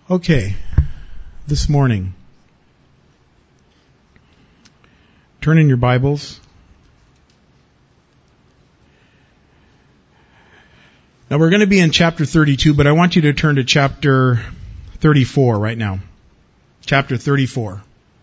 Okay, this morning, turn in your Bibles. Now we're going to be in chapter 32, but I want you to turn to chapter 34 right now. Chapter 34.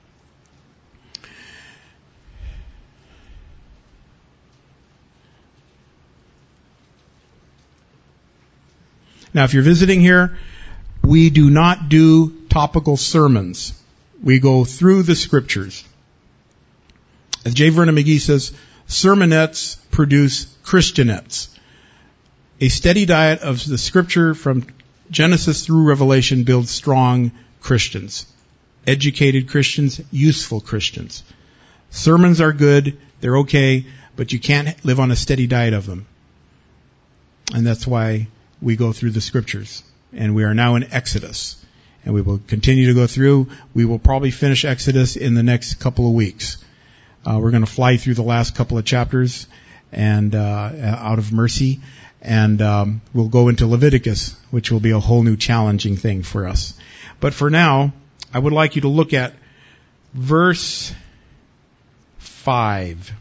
Now if you're visiting here, we do not do topical sermons. We go through the scriptures. As J. Vernon McGee says, sermonettes produce Christianettes. A steady diet of the scripture from Genesis through Revelation builds strong Christians. Educated Christians, useful Christians. Sermons are good, they're okay, but you can't live on a steady diet of them. And that's why we go through the scriptures. And we are now in Exodus. And we will continue to go through. We will probably finish Exodus in the next couple of weeks. We're going to fly through the last couple of chapters and out of mercy. And we'll go into Leviticus, which will be a whole new challenging thing for us. But for now, I would like you to look at verse 5.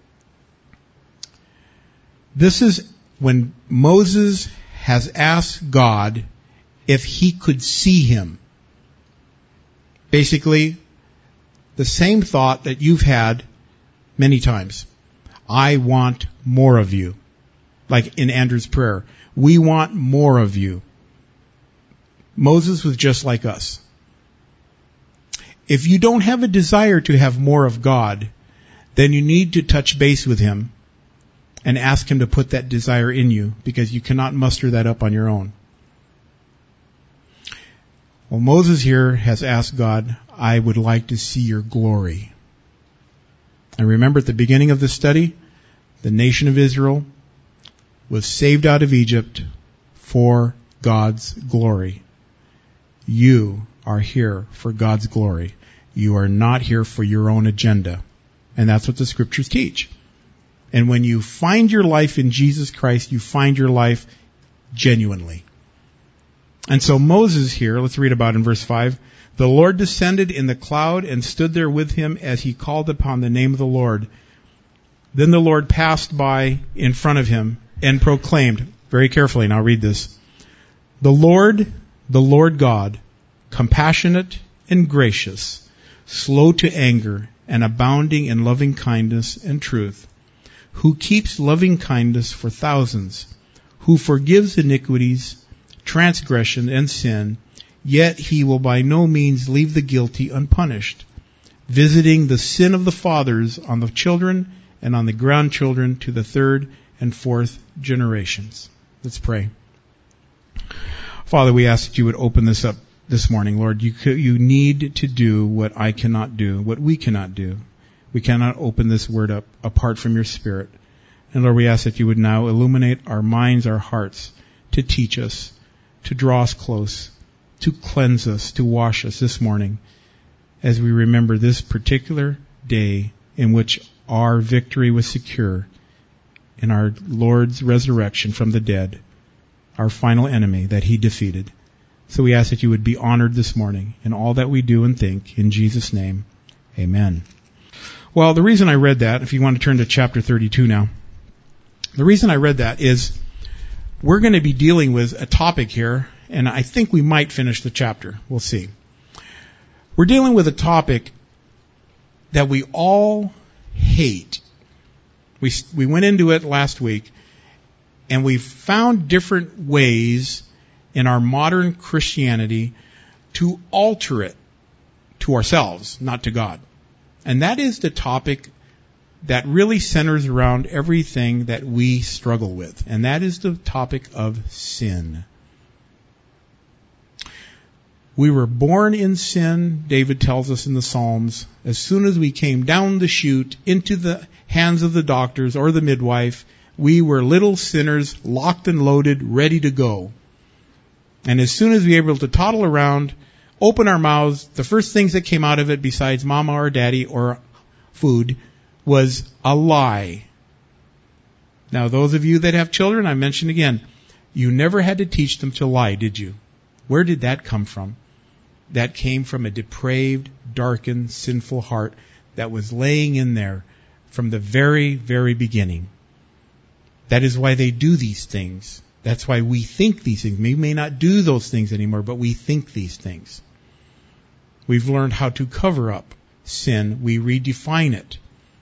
This is when Moses has asked God if he could see him. Basically, the same thought that you've had many times. I want more of you. Like in Andrew's prayer. We want more of you. Moses was just like us. If you don't have a desire to have more of God, then you need to touch base with him and ask him to put that desire in you, because you cannot muster that up on your own. Well, Moses here has asked God, I would like to see your glory. And remember at the beginning of the study, the nation of Israel was saved out of Egypt for God's glory. You are here for God's glory. You are not here for your own agenda. And that's what the scriptures teach. And when you find your life in Jesus Christ, you find your life genuinely. And so Moses here, let's read about in verse 5. The Lord descended in the cloud and stood there with him as he called upon the name of the Lord. Then the Lord passed by in front of him and proclaimed, very carefully, now read this. The Lord God, compassionate and gracious, slow to anger and abounding in loving kindness and truth, who keeps loving kindness for thousands, who forgives iniquities, transgression, and sin, yet he will by no means leave the guilty unpunished, visiting the sin of the fathers on the children and on the grandchildren to the third and fourth generations. Let's pray. Father, we ask that you would open this up this morning, Lord. You need to do what I cannot do, what we cannot do. We cannot open this word up apart from your Spirit. And Lord, we ask that you would now illuminate our minds, our hearts, to teach us, to draw us close, to cleanse us, to wash us this morning as we remember this particular day in which our victory was secure in our Lord's resurrection from the dead, our final enemy that he defeated. So we ask that you would be honored this morning in all that we do and think. In Jesus' name, amen. Well, the reason I read that, if you want to turn to chapter 32 now, the reason I read that is we're going to be dealing with a topic here, and I think we might finish the chapter. We'll see. We're dealing with a topic that we all hate. We went into it last week, and we found different ways in our modern Christianity to alter it to ourselves, not to God. And that is the topic that really centers around everything that we struggle with. And that is the topic of sin. We were born in sin, David tells us in the Psalms. As soon as we came down the chute into the hands of the doctors or the midwife, we were little sinners, locked and loaded, ready to go. And as soon as we were able to toddle around, open our mouths, the first things that came out of it besides mama or daddy or food was a lie. Now, those of you that have children, I mention again, you never had to teach them to lie, did you? Where did that come from? that came from a depraved, darkened, sinful heart that was laying in there from the very, very beginning. That is why they do these things. That's why we think these things. We may not do those things anymore, but we think these things. We've learned how to cover up sin. We redefine it.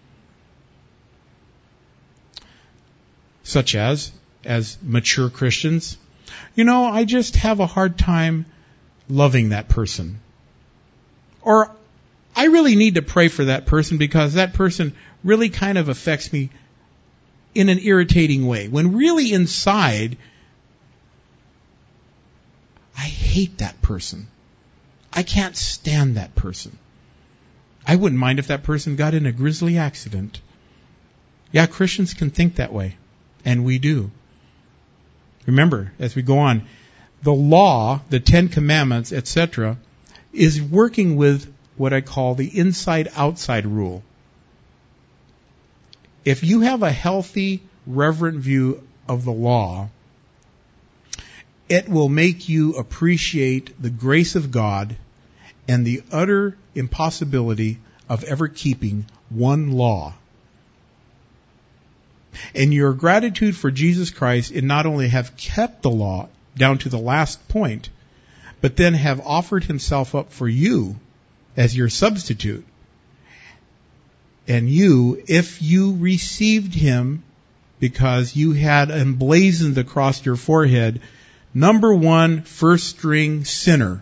Such as mature Christians, I just have a hard time loving that person. Or I really need to pray for that person because that person really kind of affects me in an irritating way. When really inside, I hate that person. I can't stand that person. I wouldn't mind if that person got in a grisly accident. Yeah, Christians can think that way. And we do. Remember, as we go on, the law, the 10 Commandments, etc., is working with what I call the inside-outside rule. If you have a healthy, reverent view of the law, it will make you appreciate the grace of God and the utter impossibility of ever keeping one law. And your gratitude for Jesus Christ in not only have kept the law down to the last point, but then have offered himself up for you as your substitute. And you, if you received him because you had emblazoned across your forehead, number one, first string sinner,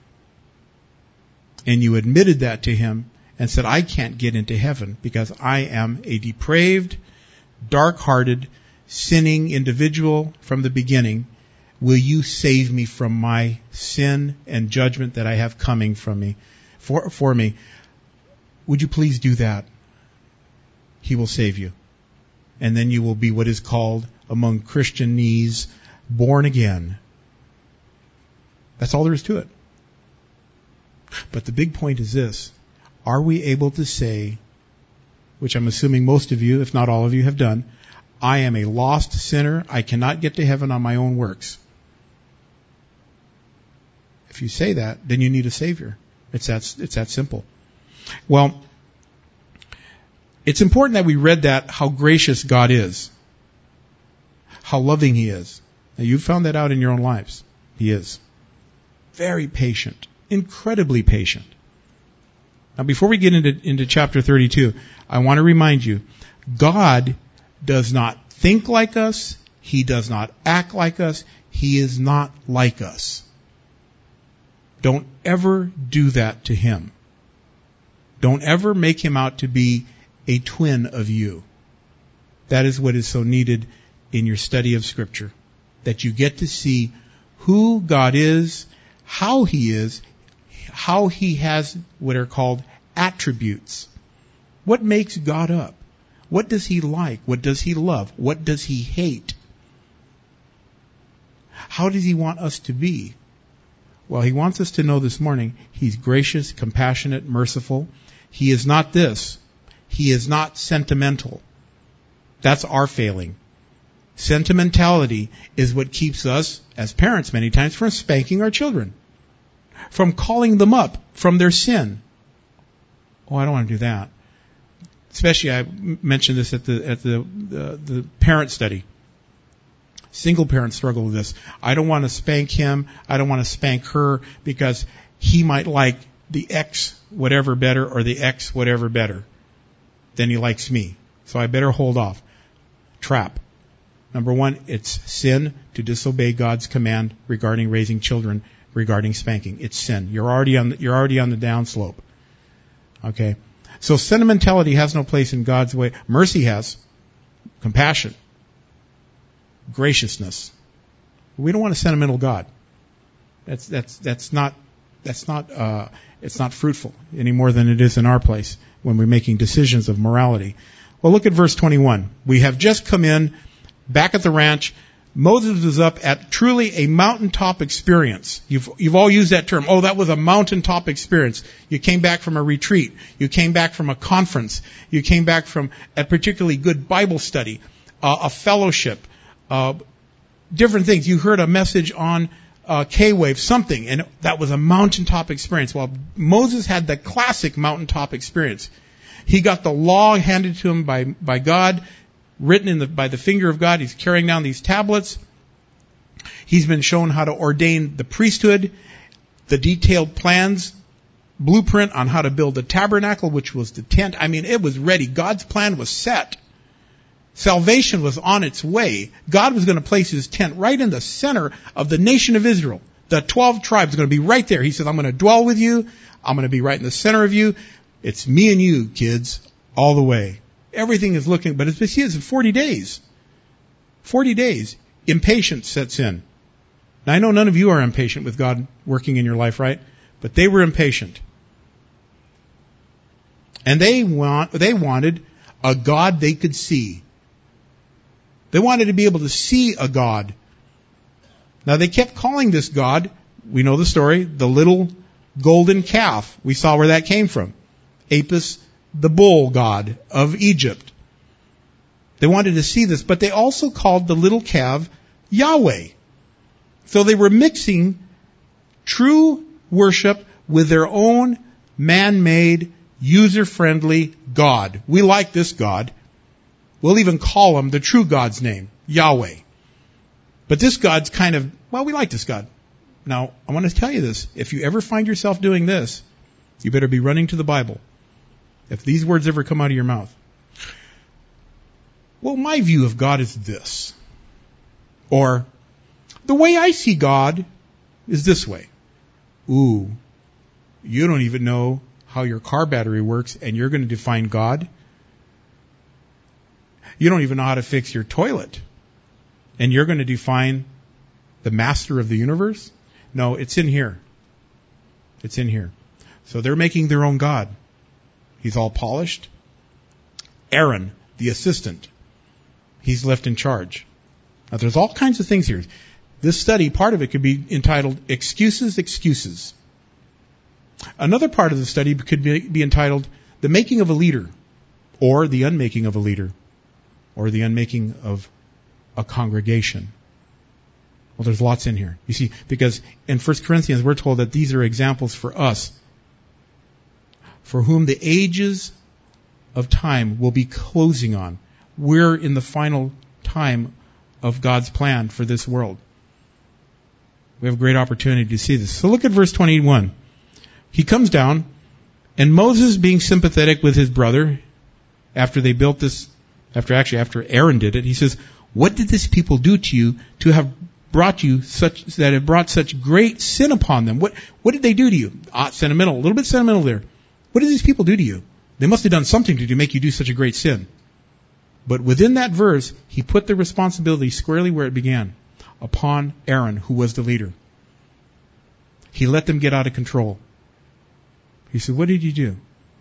and you admitted that to him and said, I can't get into heaven because I am a depraved, dark-hearted, sinning individual from the beginning, will you save me from my sin and judgment that I have coming from me, for me? Would you please do that? He will save you. And then you will be what is called among Christianese born again. That's all there is to it. But the big point is this. Are we able to say, which I'm assuming most of you, if not all of you, have done, I am a lost sinner. I cannot get to heaven on my own works. If you say that, then you need a Savior. It's that simple. Well, it's important that we read that, how gracious God is, how loving He is. Now, you've found that out in your own lives. He is very patient, incredibly patient. Now, before we get into chapter 32, I want to remind you, God does not think like us. He does not act like us. He is not like us. Don't ever do that to Him. Don't ever make Him out to be a twin of you. That is what is so needed in your study of Scripture. That you get to see who God is, how He is, how He has what are called attributes. What makes God up? What does He like? What does He love? What does He hate? How does He want us to be? Well, He wants us to know this morning He's gracious, compassionate, merciful. He is not this. He is not sentimental. That's our failing. Sentimentality is what keeps us, as parents many times, from spanking our children, from calling them up from their sin. Oh, I don't want to do that. Especially, I mentioned this at the parent study. Single parents struggle with this. I don't want to spank him. I don't want to spank her because he might like the X whatever better or the X whatever better than he likes me. So I better hold off. Trap. Number one, it's sin to disobey God's command regarding raising children, regarding spanking. It's sin. You're already on the downslope. Okay. So sentimentality has no place in God's way. Mercy has. Compassion. Graciousness. We don't want a sentimental God. It's not fruitful any more than it is in our place when we're making decisions of morality. Well, look at verse 21. We have just come in back at the ranch. Moses was up at truly a mountaintop experience. You've all used that term. Oh, that was a mountaintop experience. You came back from a retreat. You came back from a conference. You came back from a particularly good Bible study, a fellowship, different things. You heard a message on K-wave, something, and that was a mountaintop experience. Well, Moses had the classic mountaintop experience. He got the law handed to him by God, written by the finger of God. He's carrying down these tablets. He's been shown how to ordain the priesthood, the detailed plans, blueprint on how to build the tabernacle, which was the tent. I mean, it was ready. God's plan was set. Salvation was on its way. God was going to place his tent right in the center of the nation of Israel. The 12 tribes are going to be right there. He says, I'm going to dwell with you. I'm going to be right in the center of you. It's me and you, kids, all the way. Everything is looking, but it's 40 days. 40 days. Impatience sets in. Now, I know none of you are impatient with God working in your life, right? But they were impatient. And they wanted a God they could see. They wanted to be able to see a God. Now, they kept calling this God, we know the story, the little golden calf. We saw where that came from. Apis, the bull god of Egypt. They wanted to see this, but they also called the little calf Yahweh. So they were mixing true worship with their own man-made, user-friendly God. We like this God. We'll even call him the true God's name, Yahweh. But this God's kind of, we like this God. Now, I want to tell you this. If you ever find yourself doing this, you better be running to the Bible. If these words ever come out of your mouth. Well, my view of God is this. Or, the way I see God is this way. Ooh, you don't even know how your car battery works, and you're going to define God? You don't even know how to fix your toilet, and you're going to define the master of the universe? No, it's in here. It's in here. So they're making their own God. He's all polished. Aaron, the assistant, he's left in charge. Now, there's all kinds of things here. This study, part of it could be entitled Excuses, Excuses. Another part of the study could be entitled The Making of a Leader, or The Unmaking of a Leader, or The Unmaking of a Congregation. Well, there's lots in here. You see, because in 1 Corinthians we're told that these are examples for us, for whom the ages of time will be closing on. We're in the final time of God's plan for this world. We have a great opportunity to see this. So look at verse 21. He comes down, and Moses, being sympathetic with his brother, after they built this, after Aaron did it, he says, what did this people do to you to have brought you such, that it brought such great sin upon them? What did they do to you? Sentimental, a little bit sentimental there. What did these people do to you? They must have done something to make you do such a great sin. But within that verse, he put the responsibility squarely where it began, upon Aaron, who was the leader. He let them get out of control. He said, what did you do?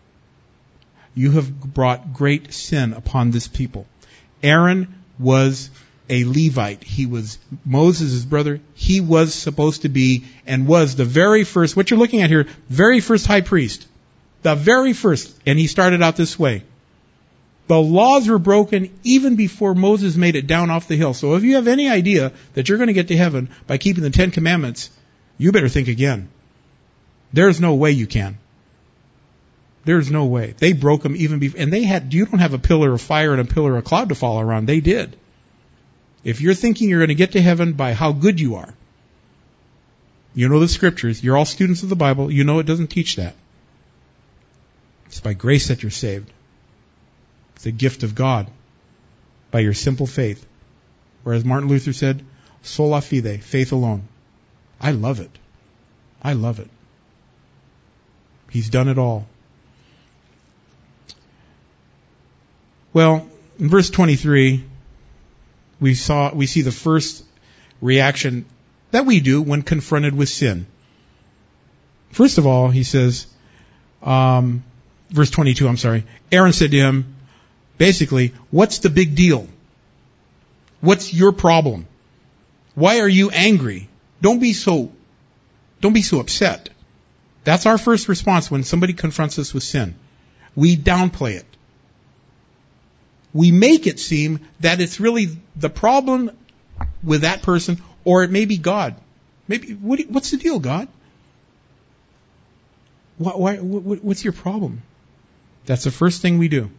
You have brought great sin upon this people. Aaron was a Levite. He was Moses' brother. He was supposed to be and was the very first, what you're looking at here, very first high priest. The very first. And he started out this way. The laws were broken even before Moses made it down off the hill. So if you have any idea that you're going to get to heaven by keeping the 10 Commandments, you better think again. There's no way you can. There's no way. They broke them even before, and you don't have a pillar of fire and a pillar of cloud to follow around. They did. If you're thinking you're going to get to heaven by how good you are, you know the scriptures, you're all students of the Bible, you know it doesn't teach that. It's by grace that you're saved. It's a gift of God by your simple faith. Whereas Martin Luther said, sola fide, faith alone. I love it. I love it. He's done it all. Well, in verse 23, we see the first reaction that we do when confronted with sin. First of all, he says, verse 22, Aaron said to him, basically, what's the big deal? What's your problem? Why are you angry? Don't be so upset. That's our first response when somebody confronts us with sin. We downplay it. We make it seem that it's really the problem with that person, or it may be God. Maybe, what's the deal, God? What's your problem? That's the first thing we do.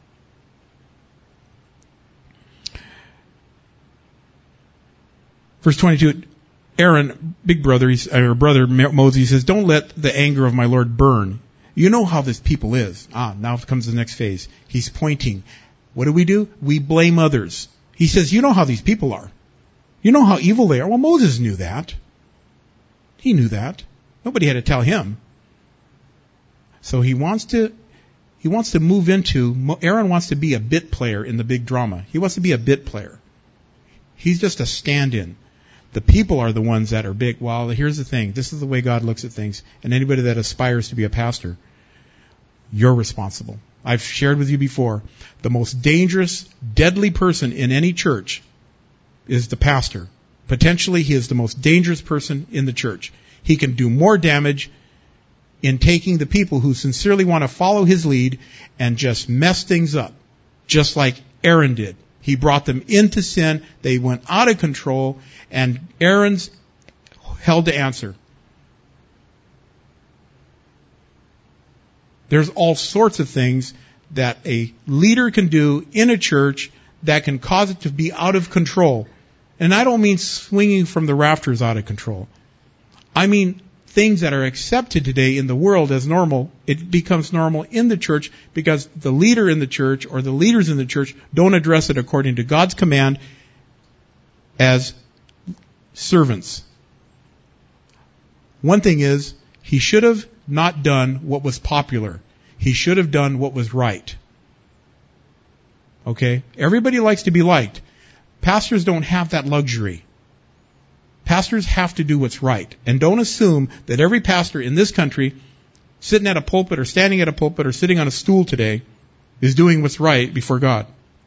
Verse 22, Aaron, big brother, brother Moses, he says, don't let the anger of my Lord burn. You know how this people is. Now comes the next phase. He's pointing. What do? We blame others. He says, you know how these people are. You know how evil they are. Well, Moses knew that. He knew that. Nobody had to tell him. So he wants to move into, Aaron wants to be a bit player in the big drama. He wants to be a bit player. He's just a stand-in. The people are the ones that are big. Well, here's the thing. This is the way God looks at things. And anybody that aspires to be a pastor, you're responsible. I've shared with you before, the most dangerous, deadly person in any church is the pastor. Potentially, he is the most dangerous person in the church. He can do more damage in taking the people who sincerely want to follow his lead and just mess things up, just like Aaron did. He brought them into sin. They went out of control, and Aaron's held to answer. There's all sorts of things that a leader can do in a church that can cause it to be out of control. And I don't mean swinging from the rafters out of control. I mean things that are accepted today in the world as normal. It becomes normal in the church because the leader in the church or the leaders in the church don't address it according to God's command as servants. One thing is, he should have not done what was popular. He should have done what was right. Okay? Everybody likes to be liked. Pastors don't have that luxury. Pastors have to do what's right. And don't assume that every pastor in this country, sitting at a pulpit or standing at a pulpit or sitting on a stool today, is doing what's right before God.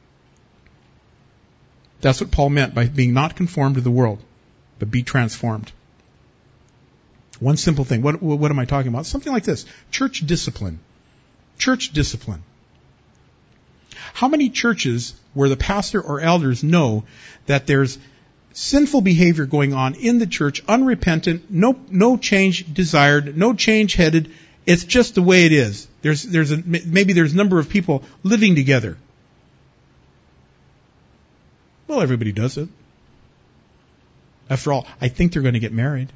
That's what Paul meant by being not conformed to the world, but be transformed. One simple thing. What am I talking about? Something like this. Church discipline. Church discipline. How many churches where the pastor or elders know that there's sinful behavior going on in the church, unrepentant, no change desired, no change headed, it's just the way it is. Maybe there's a number of people living together. Well, everybody does it. After all, I think they're going to get married.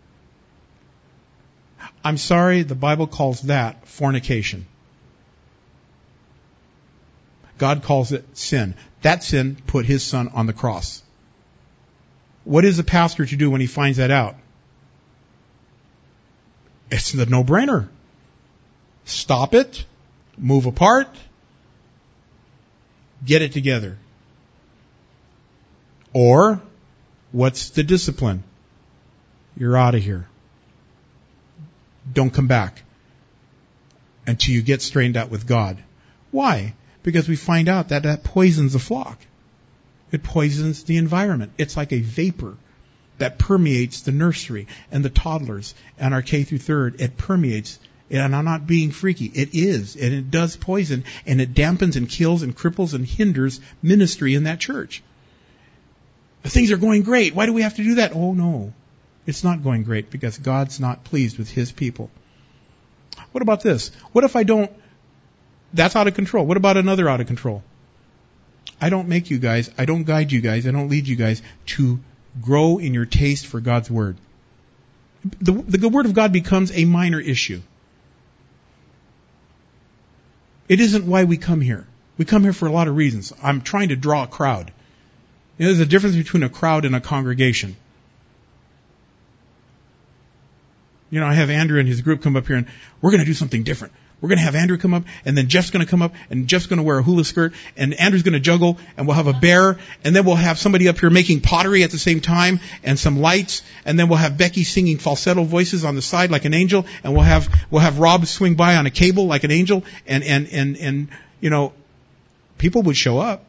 I'm sorry, the Bible calls that fornication. God calls it sin. That sin put his son on the cross. What is a pastor to do when he finds that out? It's the no-brainer. Stop it, move apart, get it together. Or, what's the discipline? You're out of here. Don't come back until you get straightened out with God. Why? Because we find out that poisons the flock. It poisons the environment. It's like a vapor that permeates the nursery and the toddlers and our K through third. It permeates. And I'm not being freaky. It is. And it does poison. And it dampens and kills and cripples and hinders ministry in that church. Things are going great. Why do we have to do that? Oh, no. It's not going great because God's not pleased with his people. What about this? What if I don't? That's out of control. What about another out of control? I don't make you guys, I don't guide you guys, I don't lead you guys to grow in your taste for God's Word. The Word of God becomes a minor issue. It isn't why we come here. We come here for a lot of reasons. I'm trying to draw a crowd. There's a difference between a crowd and a congregation. I have Andrew and his group come up here and we're going to do something different. We're going to have Andrew come up, and then Jeff's going to come up, and Jeff's going to wear a hula skirt, and Andrew's going to juggle, and we'll have a bear, and then we'll have somebody up here making pottery at the same time, and some lights, and then we'll have Becky singing falsetto voices on the side like an angel, and we'll have Rob swing by on a cable like an angel, and people would show up.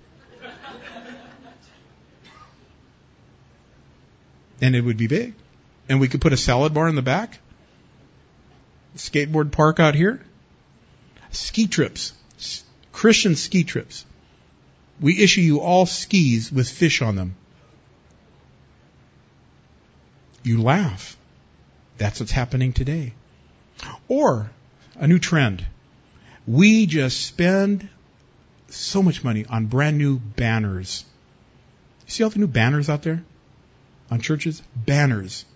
And it would be big. And we could put a salad bar in the back. Skateboard park out here. Ski trips. Christian ski trips. We issue you all skis with fish on them. You laugh. That's what's happening today. Or a new trend. We just spend so much money on brand new banners. You see all the new banners out there on churches? Banners.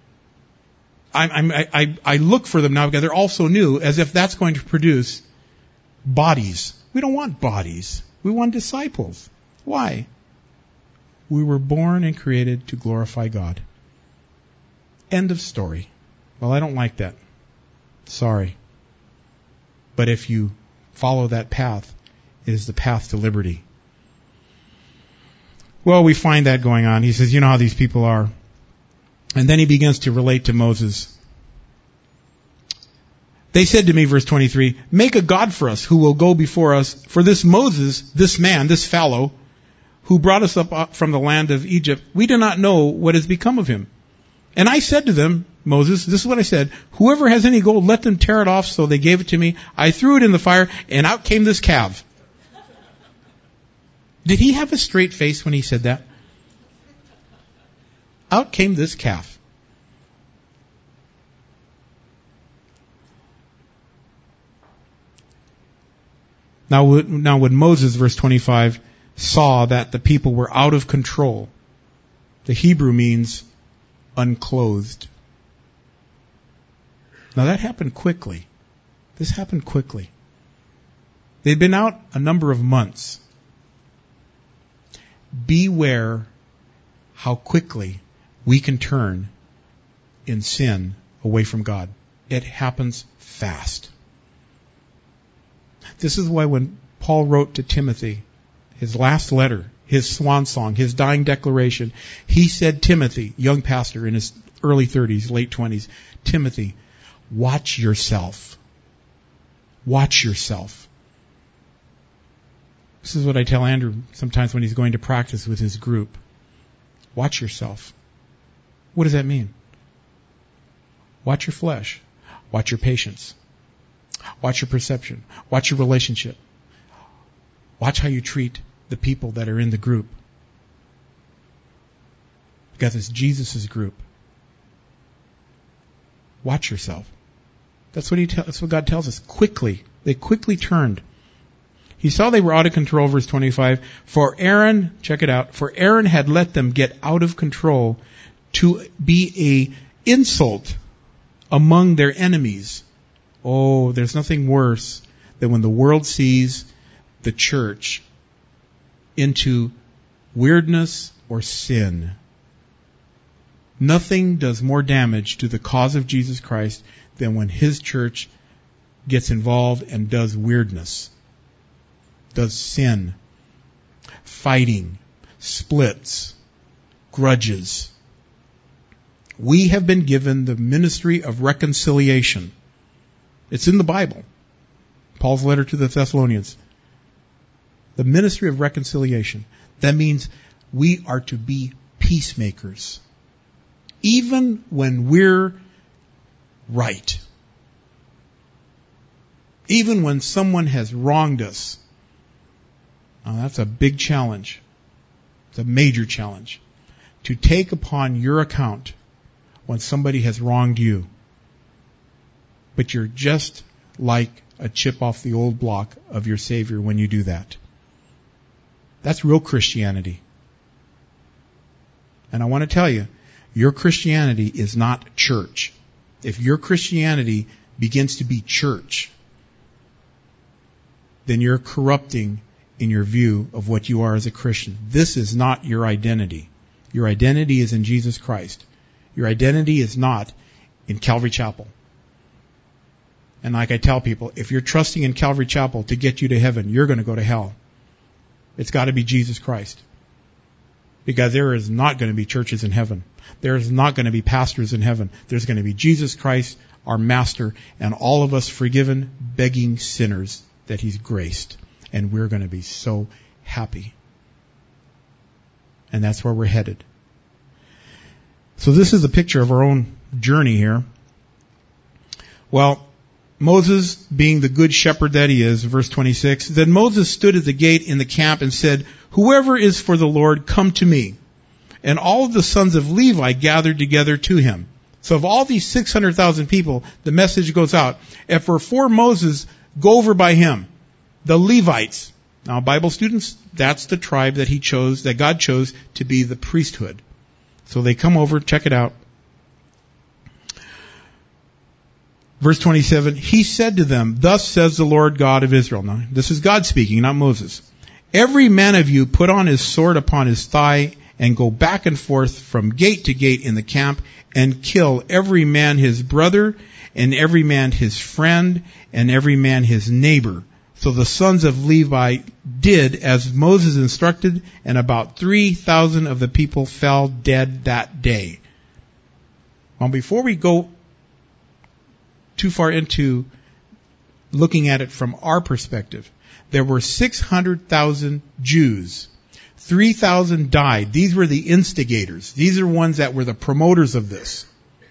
I look for them now because they're all so new, as if that's going to produce bodies. We don't want bodies. We want disciples. Why? We were born and created to glorify God. End of story. Well, I don't like that. Sorry. But if you follow that path, it is the path to liberty. Well, we find that going on. He says, you know how these people are. And then he begins to relate to Moses. They said to me, verse 23, make a God for us who will go before us. For this Moses, this man, this fellow, who brought us up from the land of Egypt, we do not know what has become of him. And I said to them, Moses, this is what I said, whoever has any gold, let them tear it off. So they gave it to me. I threw it in the fire, and out came this calf. Did he have a straight face when he said that? Out came this calf. Now when Moses, verse 25, saw that the people were out of control, the Hebrew means unclothed. Now that happened quickly. This happened quickly. They'd been out a number of months. Beware how quickly we can turn in sin away from God. It happens fast. This is why when Paul wrote to Timothy, his last letter, his swan song, his dying declaration, he said, Timothy, young pastor in his early 30s, late 20s, Timothy, watch yourself. Watch yourself. This is what I tell Andrew sometimes when he's going to practice with his group. Watch yourself. What does that mean? Watch your flesh. Watch your patience. Watch your perception. Watch your relationship. Watch how you treat the people that are in the group. Because it's Jesus' group. Watch yourself. That's what God tells us. Quickly. They quickly turned. He saw they were out of control, verse 25. For Aaron, check it out, for Aaron had let them get out of control to be a insult among their enemies. Oh, there's nothing worse than when the world sees the church into weirdness or sin. Nothing does more damage to the cause of Jesus Christ than when his church gets involved and does weirdness, does sin, fighting, splits, grudges. We have been given the ministry of reconciliation. It's in the Bible. Paul's letter to the Thessalonians. The ministry of reconciliation. That means we are to be peacemakers. Even when we're right. Even when someone has wronged us. Now, that's a big challenge. It's a major challenge. To take upon your account when somebody has wronged you. But you're just like a chip off the old block of your Savior when you do that. That's real Christianity. And I want to tell you, your Christianity is not church. If your Christianity begins to be church, then you're corrupting in your view of what you are as a Christian. This is not your identity. Your identity is in Jesus Christ. Your identity is not in Calvary Chapel. And like I tell people, if you're trusting in Calvary Chapel to get you to heaven, you're going to go to hell. It's got to be Jesus Christ. Because there is not going to be churches in heaven. There is not going to be pastors in heaven. There's going to be Jesus Christ, our Master, and all of us forgiven, begging sinners that He's graced. And we're going to be so happy. And that's where we're headed. So this is a picture of our own journey here. Well, Moses, being the good shepherd that he is, verse 26, then Moses stood at the gate in the camp and said, whoever is for the Lord, come to me. and all of the sons of Levi gathered together to him. So of all these 600,000 people, the message goes out. If we're for Moses, go over by him. The Levites. Now, Bible students, that's the tribe that he chose, that God chose to be the priesthood. So they come over, check it out. Verse 27, he said to them, thus says the Lord God of Israel. Now, this is God speaking, not Moses. Every man of you put on his sword upon his thigh and go back and forth from gate to gate in the camp and kill every man his brother and every man his friend and every man his neighbor. So the sons of Levi did as Moses instructed, and about 3,000 of the people fell dead that day. Well, before we go too far into looking at it from our perspective, there were 600,000 Jews. 3,000 died. These were the instigators. These are ones that were the promoters of this.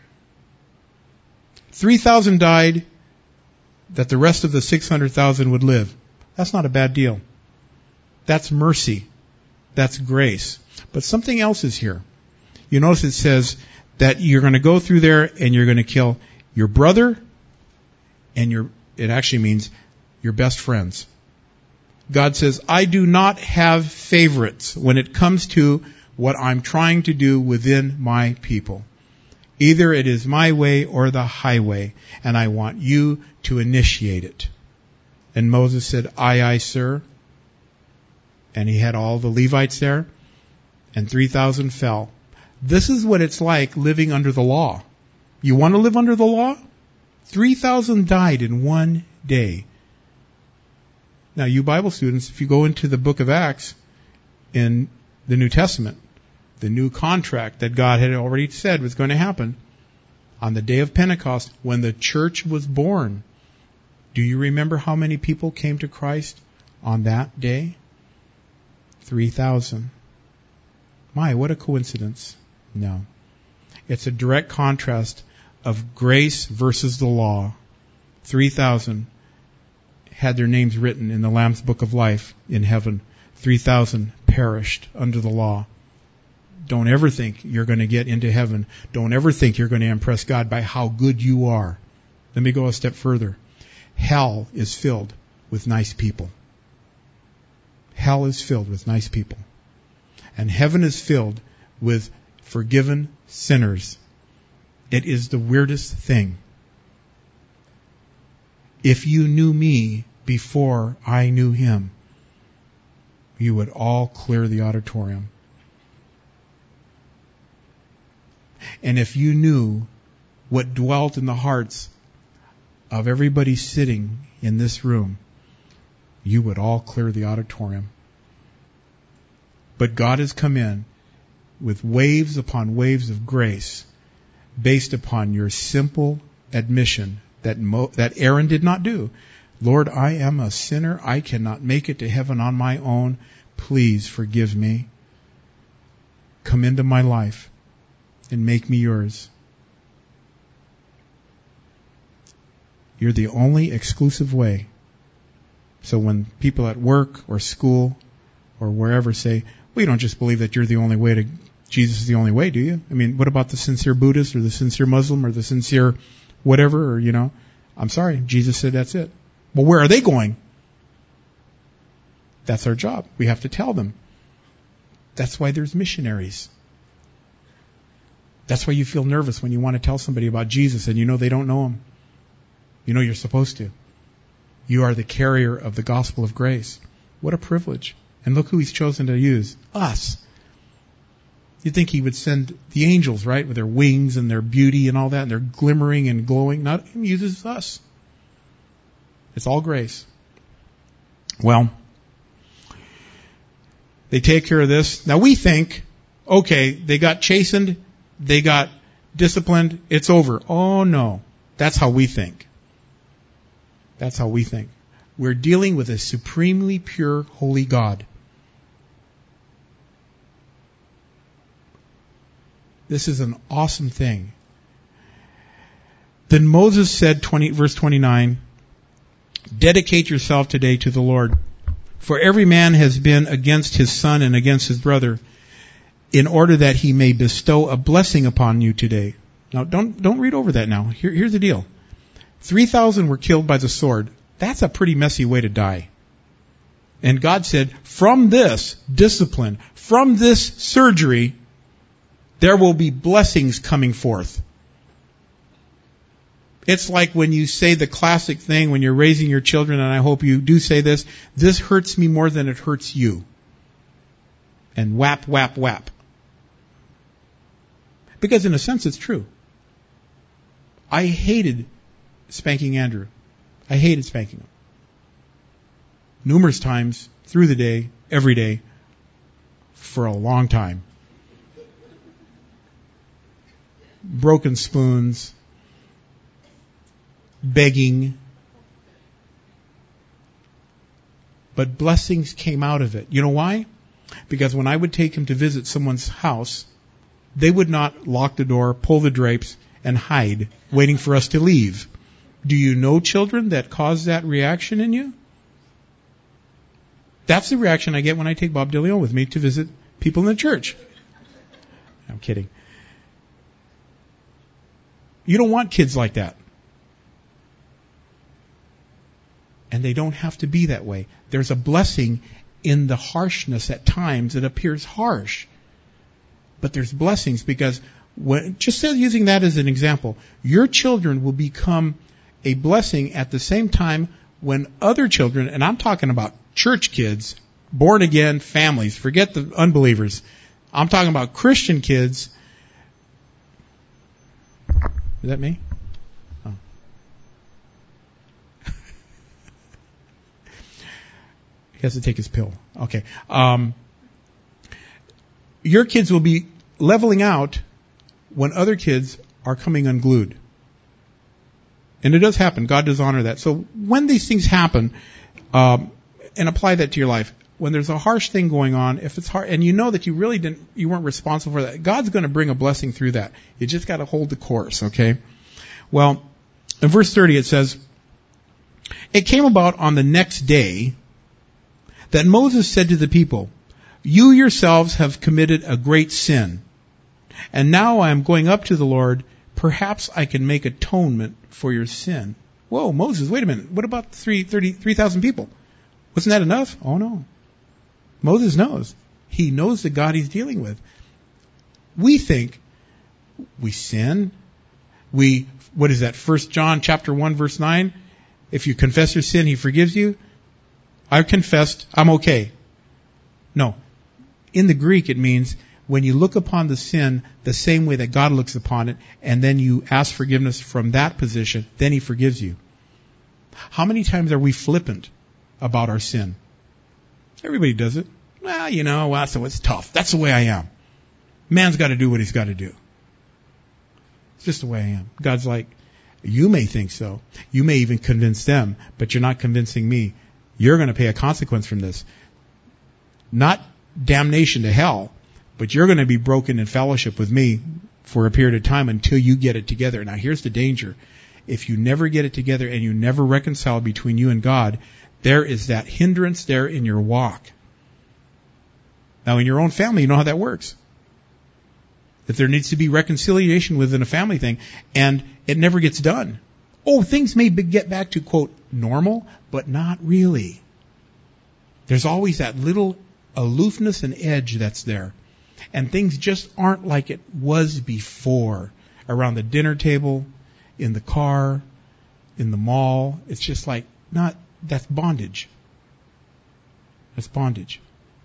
3,000 died that the rest of the 600,000 would live. That's not a bad deal. That's mercy. That's grace. But something else is here. You notice it says that you're going to go through there and you're going to kill your brother and it actually means your best friends. God says, I do not have favorites when it comes to what I'm trying to do within my people. Either it is my way or the highway, and I want you to initiate it. And Moses said, aye, sir. And he had all the Levites there, and 3,000 fell. This is what it's like living under the law. You want to live under the law? 3,000 died in one day. Now, you Bible students, if you go into the book of Acts in the New Testament, the new contract that God had already said was going to happen on the day of Pentecost when the church was born. Do you remember how many people came to Christ on that day? 3,000. My, what a coincidence. No. It's a direct contrast of grace versus the law. 3,000 had their names written in the Lamb's Book of Life in heaven. 3,000 perished under the law. Don't ever think you're going to get into heaven. Don't ever think you're going to impress God by how good you are. Let me go a step further. Hell is filled with nice people. Hell is filled with nice people. And heaven is filled with forgiven sinners. It is the weirdest thing. If you knew me before I knew him, you would all clear the auditorium. And if you knew what dwelt in the hearts of everybody sitting in this room, you would all clear the auditorium. But God has come in with waves upon waves of grace based upon your simple admission that Aaron did not do. Lord, I am a sinner. I cannot make it to heaven on my own. Please forgive me. Come into my life and make me yours. You're the only exclusive way. So when people at work or school or wherever say, well, you don't just believe that you're the only way to, Jesus is the only way, do you? I mean, what about the sincere Buddhist or the sincere Muslim or the sincere whatever, or, I'm sorry, Jesus said that's it. Well, where are they going? That's our job. We have to tell them. That's why there's missionaries. That's why you feel nervous when you want to tell somebody about Jesus and they don't know him. You're supposed to. You are the carrier of the gospel of grace. What a privilege. And look who he's chosen to use. Us. You'd think he would send the angels, right, with their wings and their beauty and all that, and their glimmering and glowing. Not, he uses us. It's all grace. Well, they take care of this. Now we think, okay, they got chastened, they got disciplined, it's over. Oh no. That's how we think. That's how we think. We're dealing with a supremely pure, holy God. This is an awesome thing. Then Moses said, verse 29, dedicate yourself today to the Lord, for every man has been against his son and against his brother. in order that he may bestow a blessing upon you today. Now, don't read over that now. Here's the deal. 3,000 were killed by the sword. That's a pretty messy way to die. And God said, from this discipline, from this surgery, there will be blessings coming forth. It's like when you say the classic thing when you're raising your children, and I hope you do say this hurts me more than it hurts you. And whap, whap, whap. Because in a sense it's true. I hated spanking Andrew. I hated spanking him. Numerous times through the day, every day, for a long time. Broken spoons, begging. But blessings came out of it. You know why? Because when I would take him to visit someone's house, they would not lock the door, pull the drapes, and hide, waiting for us to leave. Do you know children that cause that reaction in you? That's the reaction I get when I take Bob DeLeon with me to visit people in the church. I'm kidding. You don't want kids like that. And they don't have to be that way. There's a blessing in the harshness at times. It appears harsh. But there's blessings because just using that as an example, your children will become a blessing at the same time when other children, and I'm talking about church kids, born again families, forget the unbelievers. I'm talking about Christian kids. Is that me? Oh. He has to take his pill. Okay. Your kids will be leveling out when other kids are coming unglued. And it does happen. God does honor that. So when these things happen, and apply that to your life, when there's a harsh thing going on, if it's hard, and you know that you weren't responsible for that, God's going to bring a blessing through that. You just got to hold the course, okay? Well, in verse 30 it says, it came about on the next day that Moses said to the people, you yourselves have committed a great sin. And now I am going up to the Lord. Perhaps I can make atonement for your sin. Whoa, Moses, wait a minute. What about 3,000 people? Wasn't that enough? Oh, no. Moses knows. He knows the God he's dealing with. We think we sin. What is that? 1 John chapter 1, verse 9. If you confess your sin, he forgives you. I confessed. I'm okay. No. In the Greek, it means when you look upon the sin the same way that God looks upon it, and then you ask forgiveness from that position, then he forgives you. How many times are we flippant about our sin? Everybody does it. Well, so it's tough. That's the way I am. Man's got to do what he's got to do. It's just the way I am. God's like, you may think so. You may even convince them, but you're not convincing me. You're going to pay a consequence from this. Not damnation to hell, but you're going to be broken in fellowship with me for a period of time until you get it together. Now, here's the danger. If you never get it together and you never reconcile between you and God, there is that hindrance there in your walk. Now, in your own family, you know how that works. If there needs to be reconciliation within a family thing, and it never gets done. Things may get back to, quote, normal, but not really. There's always that little aloofness and edge that's there. And things just aren't like it was before. Around the dinner table, in the car, in the mall. It's just like, that's bondage. That's bondage.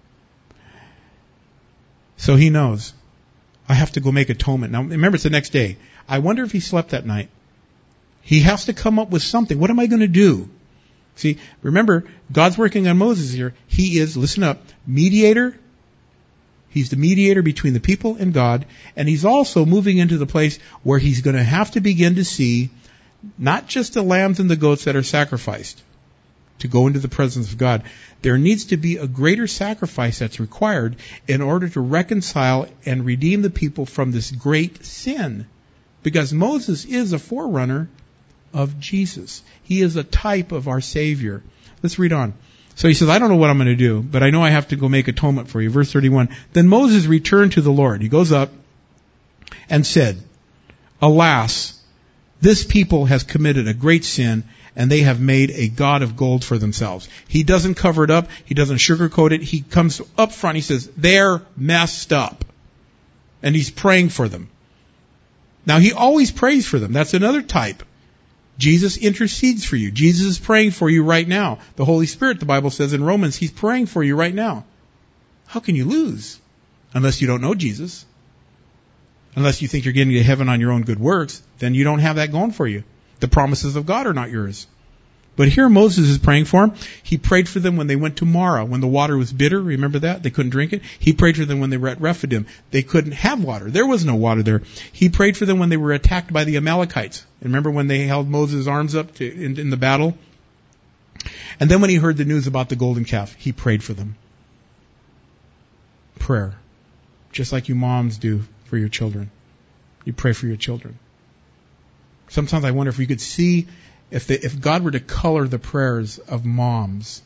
So he knows. I have to go make atonement. Now, remember, it's the next day. I wonder if he slept that night. He has to come up with something. What am I going to do? See, remember, God's working on Moses here. He is, listen up, mediator. He's the mediator between the people and God. And he's also moving into the place where he's going to have to begin to see not just the lambs and the goats that are sacrificed to go into the presence of God. There needs to be a greater sacrifice that's required in order to reconcile and redeem the people from this great sin. Because Moses is a forerunner of Jesus. He is a type of our Savior. Let's read on. So he says, I don't know what I'm going to do, but I know I have to go make atonement for you. Verse 31. Then Moses returned to the Lord. He goes up and said, Alas, this people has committed a great sin, and they have made a god of gold for themselves. He doesn't cover it up. He doesn't sugarcoat it. He comes up front. He says, they're messed up. And he's praying for them. Now, he always prays for them. That's another type. Jesus intercedes for you. Jesus is praying for you right now. The Holy Spirit, the Bible says in Romans, He's praying for you right now. How can you lose? Unless you don't know Jesus. Unless you think you're getting to heaven on your own good works, then you don't have that going for you. The promises of God are not yours. But here Moses is praying for them. He prayed for them when they went to Marah, when the water was bitter. Remember that? They couldn't drink it. He prayed for them when they were at Rephidim. They couldn't have water. There was no water there. He prayed for them when they were attacked by the Amalekites. Remember when they held Moses' arms up in the battle? And then when he heard the news about the golden calf, he prayed for them. Prayer. Just like you moms do for your children. You pray for your children. Sometimes I wonder if we could see if God were to color the prayers of moms,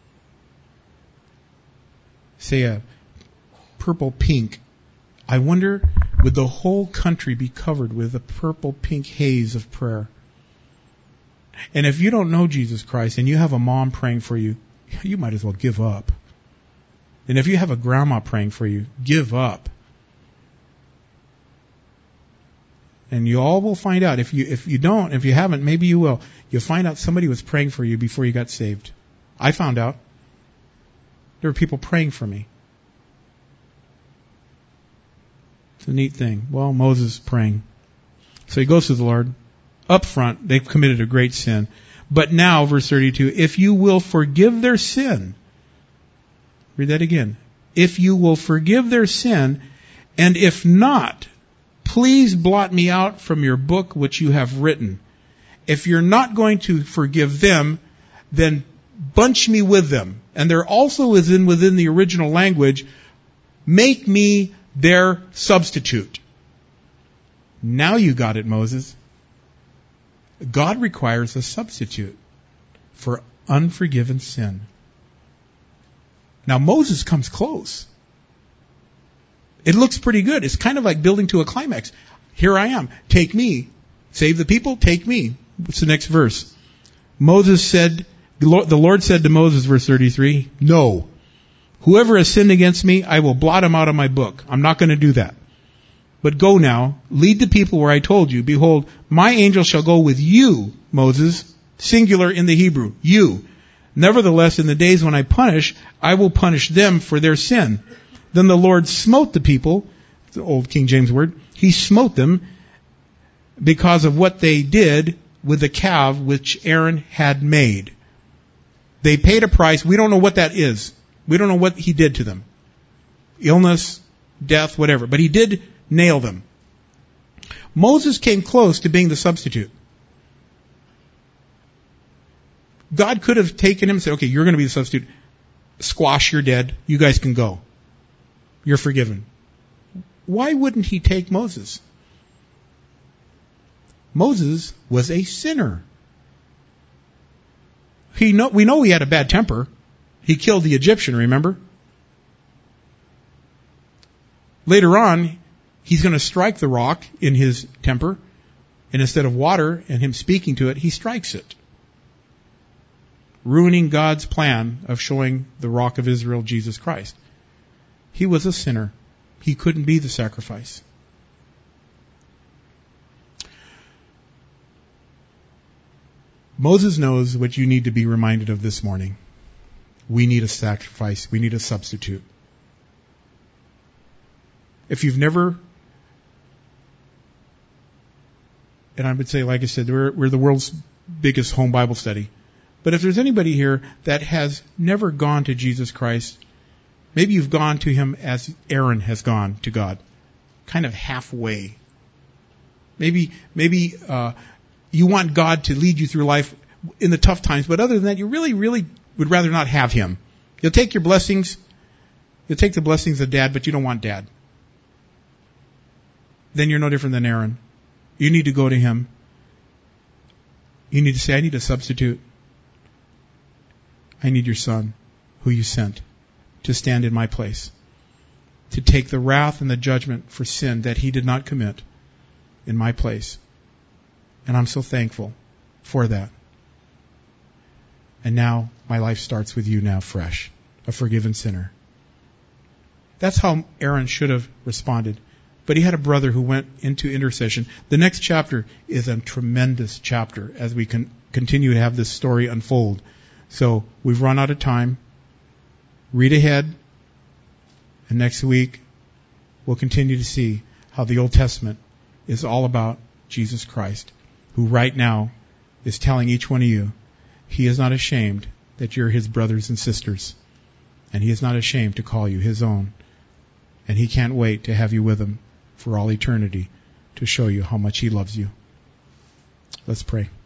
say a purple pink, I wonder would the whole country be covered with a purple pink haze of prayer? And if you don't know Jesus Christ and you have a mom praying for you, you might as well give up. And if you have a grandma praying for you, give up. And you all will find out. If you don't, if you haven't, maybe you will. You'll find out somebody was praying for you before you got saved. I found out. There were people praying for me. It's a neat thing. Well, Moses is praying. So he goes to the Lord. Up front, they've committed a great sin. But now, verse 32, if you will forgive their sin. Read that again. If you will forgive their sin, and if not, please blot me out from your book which you have written. If you're not going to forgive them, then bunch me with them. And there also is within the original language, make me their substitute. Now you got it, Moses. God requires a substitute for unforgiven sin. Now Moses comes close. It looks pretty good. It's kind of like building to a climax. Here I am. Take me. Save the people. Take me. What's the next verse? Moses said, the Lord said to Moses, verse 33, no. Whoever has sinned against me, I will blot him out of my book. I'm not going to do that. But go now, lead the people where I told you. Behold, my angel shall go with you, Moses, singular in the Hebrew, you. Nevertheless, in the days when I punish, I will punish them for their sin. Then the Lord smote the people, the old King James word, He smote them because of what they did with the calf which Aaron had made. They paid a price. We don't know what that is. We don't know what He did to them. Illness, death, whatever. But He did nail them. Moses came close to being the substitute. God could have taken him and said, okay, you're going to be the substitute. Squash, you're dead. You guys can go. You're forgiven. Why wouldn't He take Moses? Moses was a sinner. We know he had a bad temper. He killed the Egyptian, remember? Later on, he's going to strike the rock in his temper, and instead of water and him speaking to it, he strikes it, ruining God's plan of showing the rock of Israel Jesus Christ. He was a sinner. He couldn't be the sacrifice. Moses knows what you need to be reminded of this morning. We need a sacrifice. We need a substitute. If you've never, and I would say, like I said, we're the world's biggest home Bible study. But if there's anybody here that has never gone to Jesus Christ, maybe you've gone to Him as Aaron has gone to God, kind of halfway. Maybe you want God to lead you through life in the tough times, but other than that, you really, really would rather not have Him. You'll take your blessings, you'll take the blessings of Dad, but you don't want Dad. Then you're no different than Aaron. You need to go to Him. You need to say, I need a substitute. I need your son. who you sent to stand in my place, to take the wrath and the judgment for sin that he did not commit in my place. And I'm so thankful for that. And now my life starts with you now fresh, a forgiven sinner. That's how Aaron should have responded. But he had a brother who went into intercession. The next chapter is a tremendous chapter as we can continue to have this story unfold. So we've run out of time. Read ahead. And next week, we'll continue to see how the Old Testament is all about Jesus Christ, who right now is telling each one of you, he is not ashamed that you're his brothers and sisters. And he is not ashamed to call you his own. And he can't wait to have you with him for all eternity to show you how much he loves you. Let's pray.